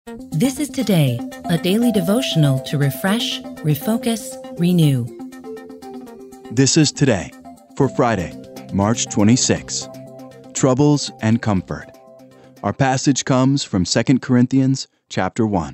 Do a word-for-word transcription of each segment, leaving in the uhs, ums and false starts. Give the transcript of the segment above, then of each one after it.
This is Today, a daily devotional to refresh, refocus, renew. This is Today for Friday, March twenty-sixth. Troubles and Comfort. Our passage comes from Second Corinthians chapter one.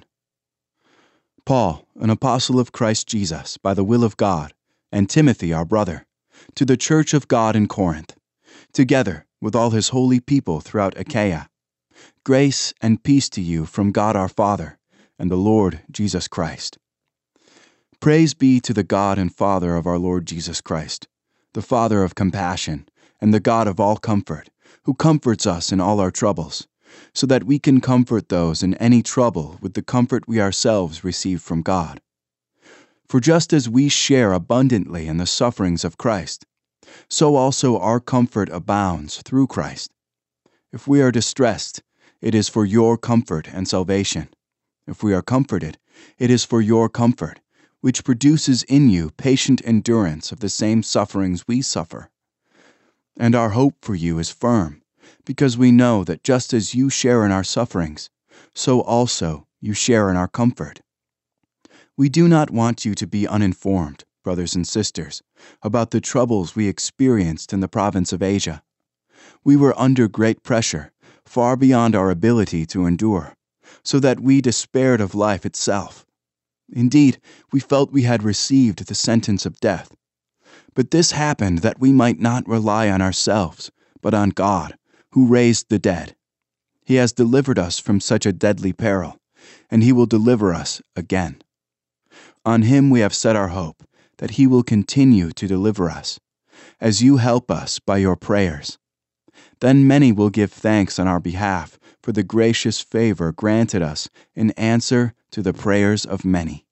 Paul, an apostle of Christ Jesus by the will of God, and Timothy our brother, to the church of God in Corinth, together with all his holy people throughout Achaia. Grace and peace to you from God our Father and the Lord Jesus Christ. Praise be to the God and Father of our Lord Jesus Christ, the Father of compassion and the God of all comfort, who comforts us in all our troubles, so that we can comfort those in any trouble with the comfort we ourselves receive from God. For just as we share abundantly in the sufferings of Christ, so also our comfort abounds through Christ. If we are distressed, it is for your comfort and salvation. If we are comforted, it is for your comfort, which produces in you patient endurance of the same sufferings we suffer. And our hope for you is firm, because we know that just as you share in our sufferings, so also you share in our comfort. We do not want you to be uninformed, brothers and sisters, about the troubles we experienced in the province of Asia. We were under great pressure, far beyond our ability to endure, so that we despaired of life itself. Indeed, we felt we had received the sentence of death. But this happened that we might not rely on ourselves, but on God, who raised the dead. He has delivered us from such a deadly peril, and he will deliver us again. On him we have set our hope, that he will continue to deliver us, as you help us by your prayers. Then many will give thanks on our behalf for the gracious favor granted us in answer to the prayers of many.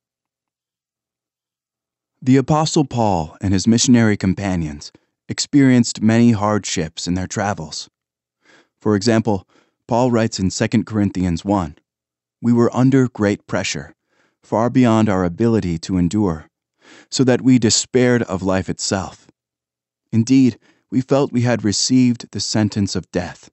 The Apostle Paul and his missionary companions experienced many hardships in their travels. For example, Paul writes in Second Corinthians one, "We were under great pressure, far beyond our ability to endure, so that we despaired of life itself. Indeed, we felt we had received the sentence of death."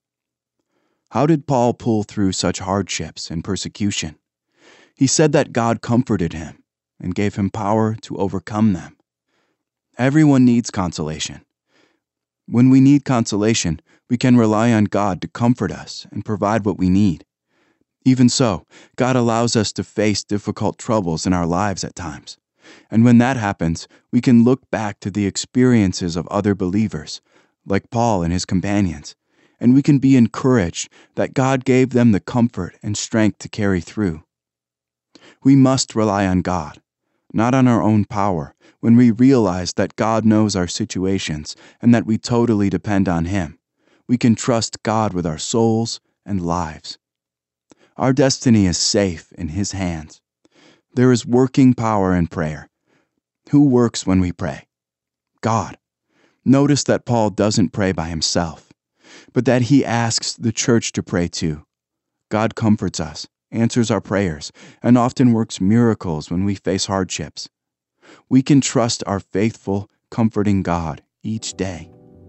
How did Paul pull through such hardships and persecution? He said that God comforted him and gave him power to overcome them. Everyone needs consolation. When we need consolation, we can rely on God to comfort us and provide what we need. Even so, God allows us to face difficult troubles in our lives at times. And when that happens, we can look back to the experiences of other believers, like Paul and his companions, and we can be encouraged that God gave them the comfort and strength to carry through. We must rely on God, not on our own power, when we realize that God knows our situations and that we totally depend on him. We can trust God with our souls and lives. Our destiny is safe in his hands. There is working power in prayer. Who works when we pray? God. Notice that Paul doesn't pray by himself, but that he asks the church to pray too. God comforts us, answers our prayers, and often works miracles when we face hardships. We can trust our faithful, comforting God each day.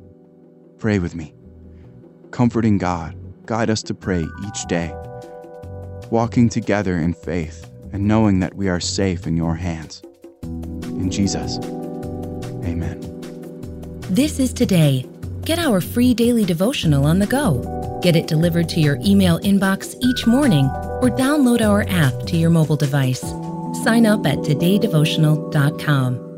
Pray with me. Comforting God, guide us to pray each day, walking together in faith and knowing that we are safe in your hands. In Jesus, amen. This is Today. Get our free daily devotional on the go. Get it delivered to your email inbox each morning or download our app to your mobile device. Sign up at today devotional dot com.